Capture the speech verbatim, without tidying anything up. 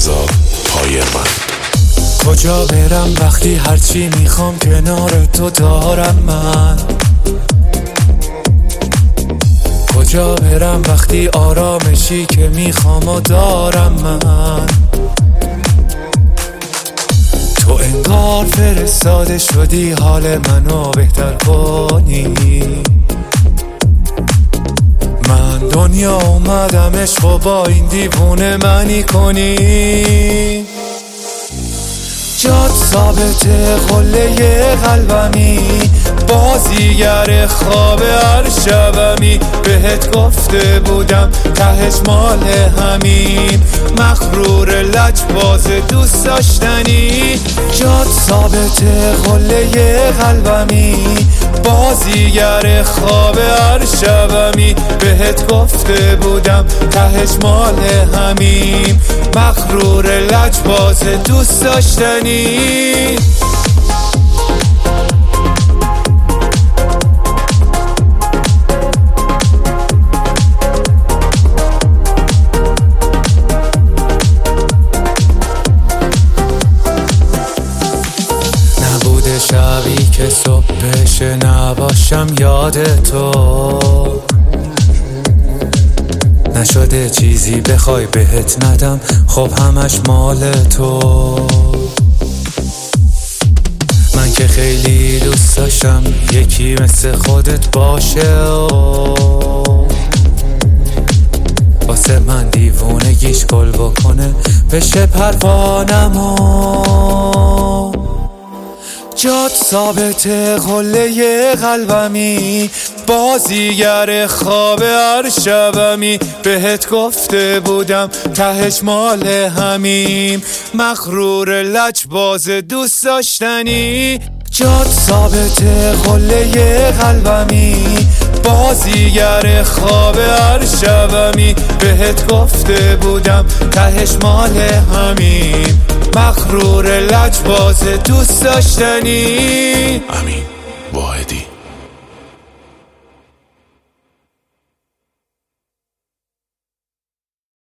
بذار پای من. کجا برم وقتی هرچی میخوام کنار تو دارم من؟ کجا برم وقتی آرامشی که میخوام و دارم من؟ تو انگار فرستاده شدی حال منو بهتر کنی. من دنیا اومدم عشق و با این دیوونه منی کنی. جات ثابته قله قلبمی، بازیگر خواب هر شبمی. بهت گفته بودم تهش مال همین، مغرور لجباز دوست داشتنی. جات ثابته قله قلبمی، بازیگر خواب هر شبمی. بهت گفته بودم تهش مال همین، مغرور لجباز دوست داشتنی. نبوده شبی که صبح بشه نباشم یاد تو، نشده چیزی بخوای بهت ندم خب همش مال تو. من که خیلی دوست داشتم یکی مثل خودت باشه و واسه من دیوونگیش گل بکنه بشه پروانمو. جات ثابته قله قلبمی، بازیگر خواب هر شبمی. بهت گفته بودم تهش مال همیم، مغرور لجباز دوست داشتنی. جات ثابته قله قلبمی، بازیگر خواب هر شبمی. بهت گفته بودم تهش مال همین، مغرور لجباز دوست داشتنی. امین.